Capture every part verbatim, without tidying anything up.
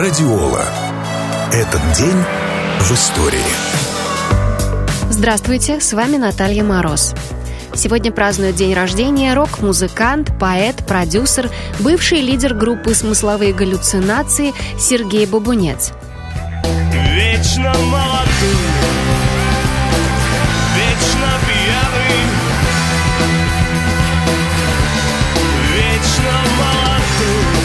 Радиола. Этот день в истории. Здравствуйте, с вами Наталья Мороз. Сегодня празднует день рождения рок-музыкант, поэт, продюсер, бывший лидер группы «Смысловые галлюцинации» Сергей Бабунец. Вечно молодой, вечно пьяный, вечно молодой.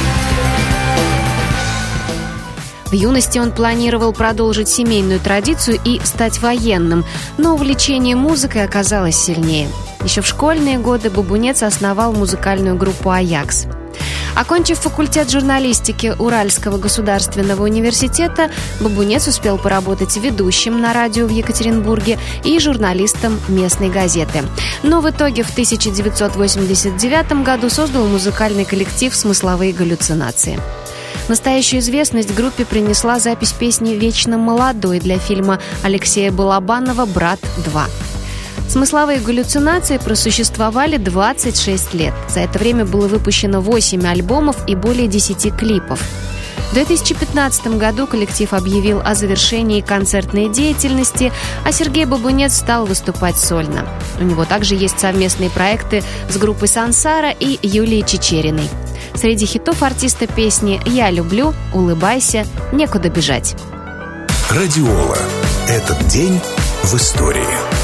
В юности он планировал продолжить семейную традицию и стать военным, но увлечение музыкой оказалось сильнее. Еще в школьные годы Бабунец основал музыкальную группу «Аякс». Окончив факультет журналистики Уральского государственного университета, Бабунец успел поработать ведущим на радио в Екатеринбурге и журналистом местной газеты. Но в итоге в тысяча девятьсот восемьдесят девятом году создал музыкальный коллектив «Смысловые галлюцинации». Настоящую известность группе принесла запись песни «Вечно молодой» для фильма Алексея Балабанова «Брат два». «Смысловые галлюцинации» просуществовали двадцать шесть лет. За это время было выпущено восемь альбомов и более десяти клипов. В две тысячи пятнадцатом году коллектив объявил о завершении концертной деятельности, а Сергей Бабунец стал выступать сольно. У него также есть совместные проекты с группой «Сансара» и Юлией Чичериной. Среди хитов артиста песни «Я люблю», «Улыбайся», «Некуда бежать». Радиола. Этот день в истории.